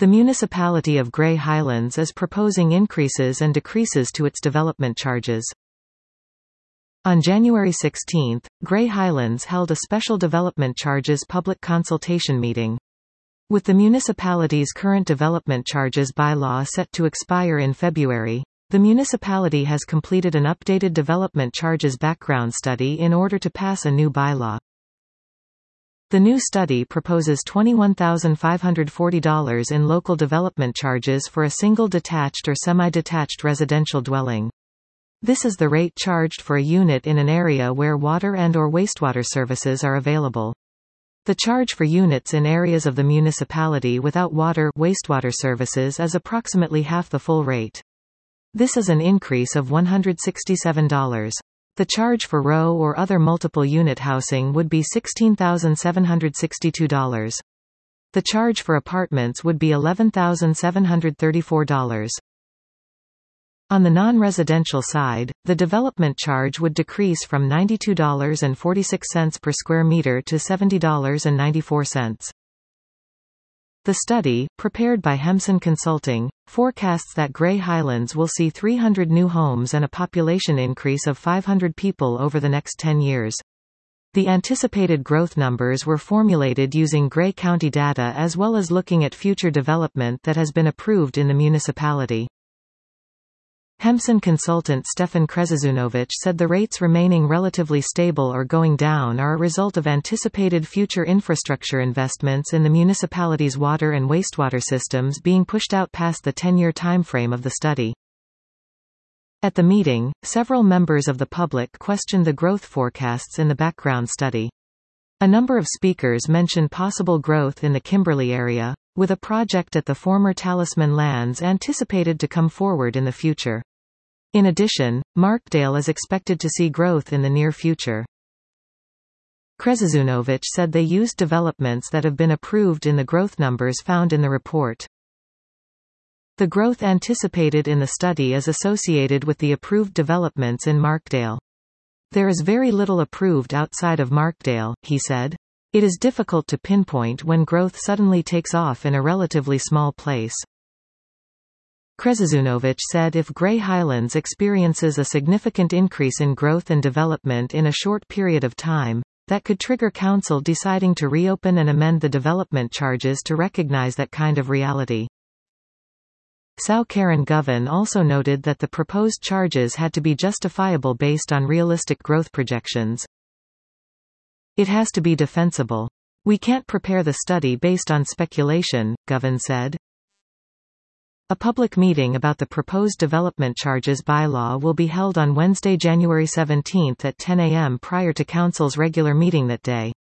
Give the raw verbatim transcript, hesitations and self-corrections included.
The municipality of Grey Highlands is proposing increases and decreases to its development charges. On January sixteenth, Grey Highlands held a special development charges public consultation meeting. With the municipality's current development charges bylaw set to expire in February, the municipality has completed an updated development charges background study in order to pass a new bylaw. The new study proposes twenty-one thousand five hundred forty dollars in local development charges for a single detached or semi-detached residential dwelling. This is the rate charged for a unit in an area where water and or wastewater services are available. The charge for units in areas of the municipality without water wastewater services is approximately half the full rate. This is an increase of one hundred sixty-seven dollars. The charge for row or other multiple unit housing would be sixteen thousand seven hundred sixty-two dollars. The charge for apartments would be eleven thousand seven hundred thirty-four dollars. On the non-residential side, the development charge would decrease from ninety-two dollars and forty-six cents per square meter to seventy dollars and ninety-four cents. The study, prepared by Hemson Consulting, forecasts that Grey Highlands will see three hundred new homes and a population increase of five hundred people over the next ten years. The anticipated growth numbers were formulated using Grey County data as well as looking at future development that has been approved in the municipality. Hemson consultant Stefan Krezizunowicz said the rates remaining relatively stable or going down are a result of anticipated future infrastructure investments in the municipality's water and wastewater systems being pushed out past the ten-year timeframe of the study. At the meeting, several members of the public questioned the growth forecasts in the background study. A number of speakers mentioned possible growth in the Kimberley area, with a project at the former Talisman lands anticipated to come forward in the future. In addition, Markdale is expected to see growth in the near future. Krezizunowicz said they used developments that have been approved in the growth numbers found in the report. The growth anticipated in the study is associated with the approved developments in Markdale. There is very little approved outside of Markdale, he said. It is difficult to pinpoint when growth suddenly takes off in a relatively small place. Krezizunowicz said if Grey Highlands experiences a significant increase in growth and development in a short period of time, that could trigger council deciding to reopen and amend the development charges to recognize that kind of reality. São Karen Govan also noted that the proposed charges had to be justifiable based on realistic growth projections. It has to be defensible. We can't prepare the study based on speculation, Govan said. A public meeting about the proposed development charges bylaw will be held on Wednesday, January seventeenth at ten A M prior to Council's regular meeting that day.